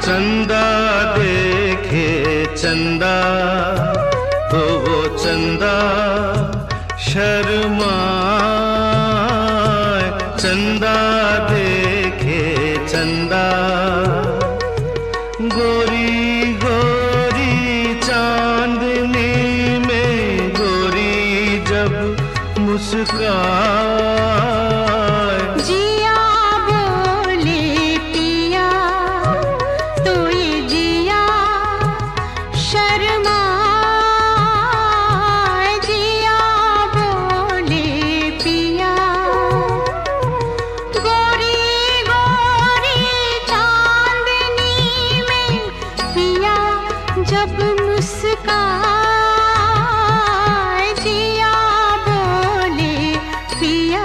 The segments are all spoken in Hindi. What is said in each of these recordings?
चंदा देखे चंदा तो वो चंदा शर्माए। चंदा देखे चंदा गोरी गोरी चांदनी में गोरी जब मुस्काए। जिया बोले पिया तो ये जिया शर्माए। जिया बोले पिया गोरी गोरी चांदनी में पिया जब मुस्काए। जिया बोले पिया।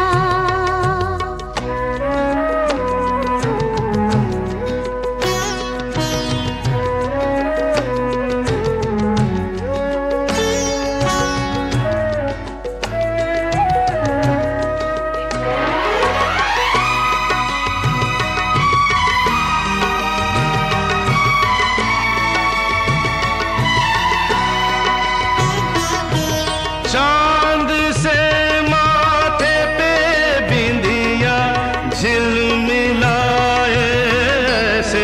चांद से माथे पे बिंदिया झिलमिलाए ऐसे।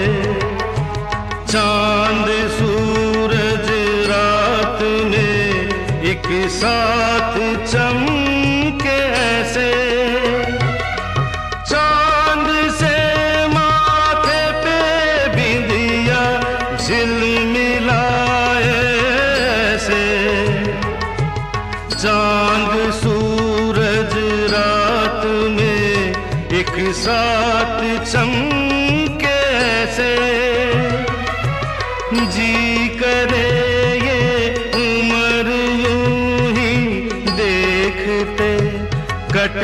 चांद सूरज रात में एक साथ चमके ऐसे। चांद से माथे पे बिंदिया झिलमिलाए ऐसे। चांद सूरज रात में एक साथ चमके ऐसे। जी करे ये उम्र यूं ही देखते कट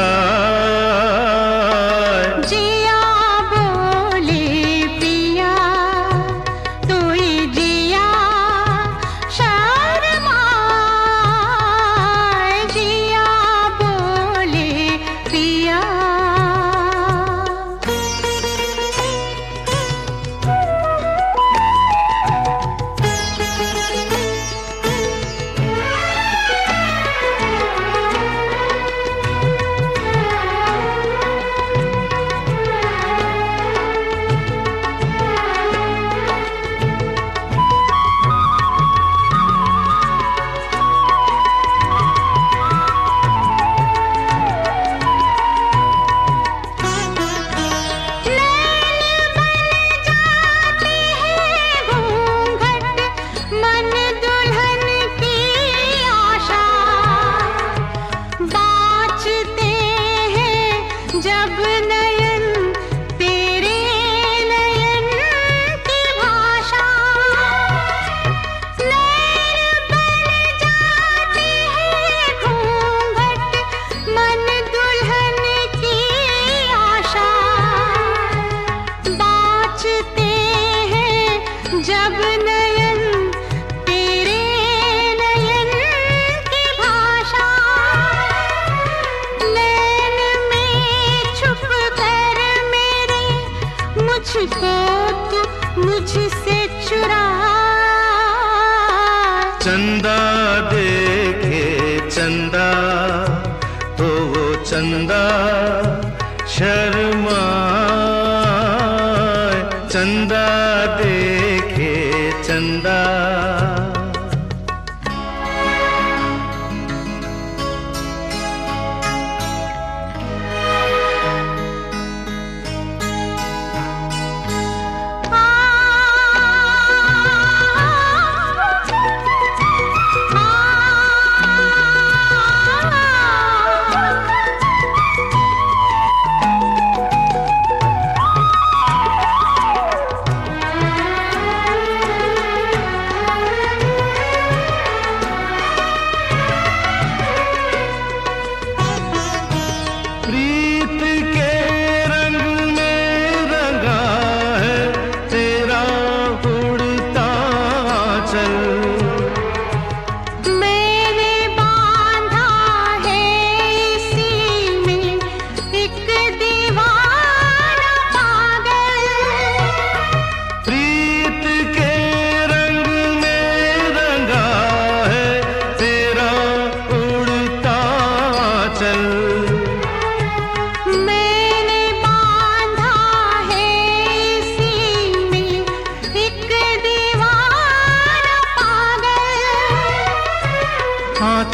जाए। जिया बोले पिया तो ये जिया शर्माए। जिया बोले पिया। मन दुल्हन की आशा बाँचते हैं जब नयन तेरे नयन की भाषा। नैन बन जाते हैं घूंघट मन दुल्हन की आशा बाँचते हैं जब नयन तेरे नयन की भाषा। नैन में छुप कर मेरे मुझको तू मुझसे चुरा। चंदा देखे चंदा तो वो चंदा शर्माए। चंदा देखे चंदा।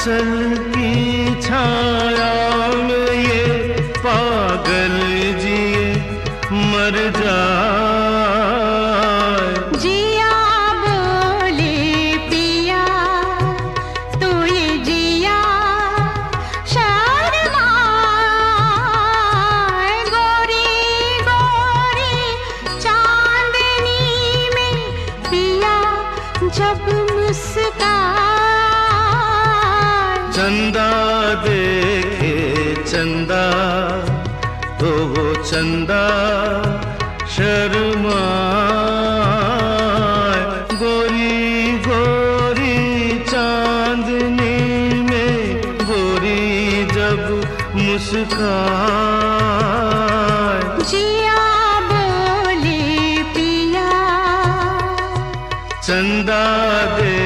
आंचल की छाया में ये पागल जिए मर जाए। जिया बोले पिया तो ये जिया शर्माए। गोरी गोरी चांदनी में पिया जब मुस्काए। चंदा देखे चंदा तो वो चंदा शर्माए। गोरी गोरी चांदनी में गोरी जब मुस्काए। जिया बोले पिया चंदा दे